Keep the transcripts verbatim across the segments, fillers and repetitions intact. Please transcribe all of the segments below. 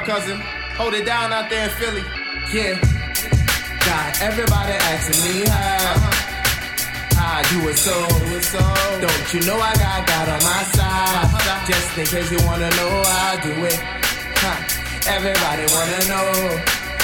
cousin. Hold it down out there in Philly. Yeah. Got everybody asking me how. Uh-huh. I do it so. Do it so. Don't you know I got God on my side? Uh-huh. Just in case you wanna know how I do it. Huh. Everybody wanna know.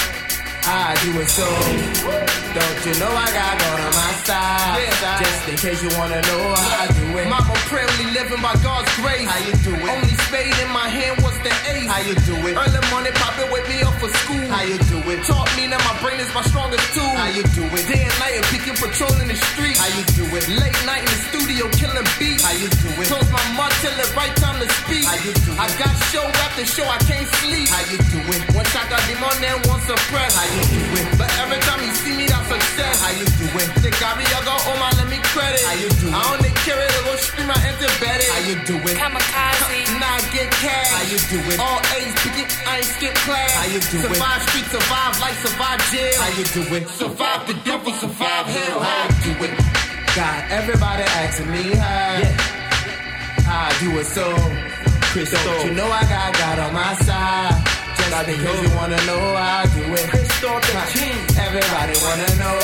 I do it so. Don't you know I got God on my side? Yeah, just in case you wanna know how I do it. Mama proudly living by God's grace. How you do it? Only spade in my hand was the ace. How you do it? Early morning poppin' wake me up for school. How you do it? Taught me that my brain is my strongest tool. How you do it? Day and night picking patrol in the street. How you do it? Late night in the studio killing beats. How you do it? Told my mom till the right time to speak. How you do it? I got show after show, I can't sleep. How you do it? One shot got them on there, one suppressed. How you do it? But every time you see me, that's success. How you do it? Think I be go, oh my, let me credit. How you do it? I only carry it, go stream, I embedded. How you do it? Kamikaze. Now I get cash. How you do it? All A's, pick it, I ain't skip class. How you do it? Survive street, survive life, survive jail. How you do it? Survive the devil, survive hell. How you do it? God, everybody asking me how. Yeah. How I do it so. Chris, don't you know I got God on my side? Just because you wanna know how I do it. Christoph the King. Everybody wanna know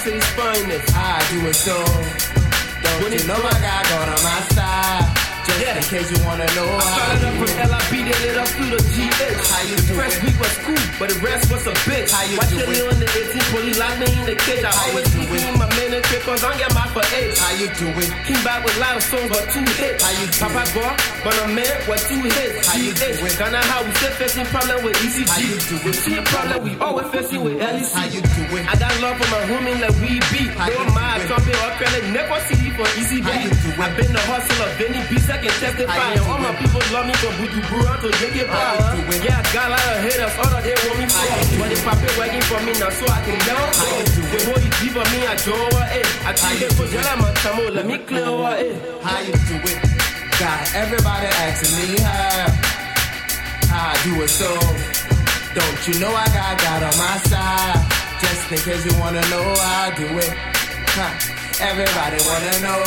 how I do it so. Don't you know I got God on my side? Just yeah. in case you wanna know I how I started do up from it. L I B, then lit up through the G H. How you the do first it? week was cool, but the rest was a bitch. How you Watch do your it? little in the eighteen, police lock me in the cage. I How always you keep do it? me in my ministry, cause I get my for age. How you do it? Came back with a lot of songs, but two hits. How you do Papa it? Go, but a man with two hits. How you do G H. it? Ghana, how we still facing problem with E C G. How you do it? See a problem, we always facing with L E C. How you do it? I got love for my homie like we beat. How you No my do it? trumpet or credit, never see for easy How beat. you do it? I've been the hustler, Benny B, second testify. How you do All my it? people love me from Buju Bura to J K How Power. you do it? Yeah, I got a lot of haters, all of them want me for. But they pop it working for me now, so I can down. How you do it? The boy you give me, I draw it. I How keep you it for do it? Jella, my tamo, let me clear it. How you do it? God, everybody asking me how. How I do it so. Don't you know I got God on my side? Just in case you wanna know how I do it. Huh. Everybody wanna know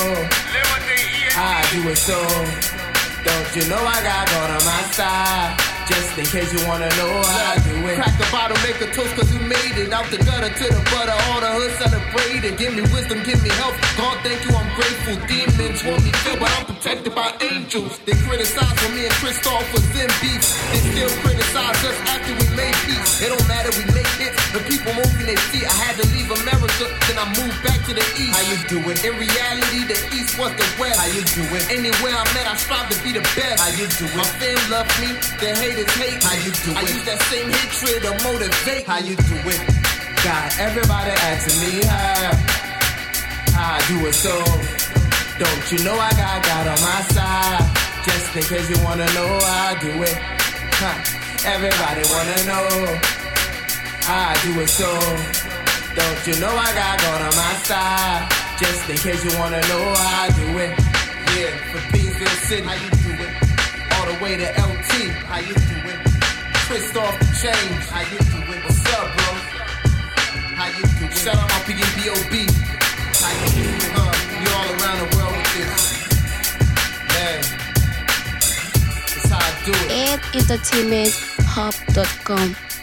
how I do it so. Don't you know I got God on my side? Just in case you wanna know how I do it. Crack the bottle, make a toast cause we made it. Out the gutter to the butter, all the hood celebrated. Give me wisdom, give me health. God, thank you, I'm grateful. Demons want me killed, but I'm protected by angels. They criticize when me and Christoph was in beef. They still criticize us after we made peace. It don't matter, we make hits. The people moving their feet. I had to leave America, then I moved back to the east. How you do it? In reality, the east was the west. How you do it? Anywhere I'm at, I strive to be the best. How you do it? My fam love me, the haters hate me. How you do it? I use that same hatred to motivate. How you do it? God, everybody asking me how. How I do it so. Don't you know I got God on my side? Just in case you wanna know how I do it. Huh. Everybody wanna know how I do it so. Don't you know I got God on my side? Just in case you wanna know how I do it. Yeah, from Beansville City, how you do it? All the way to L T, how you do it? Christoph the Change, how you do it? What's up, bro? How you do it? Shout out my P and B O B. How you do it? Uh, you all around the world with this. Man, that's how I do it. ed entertainment hub dot com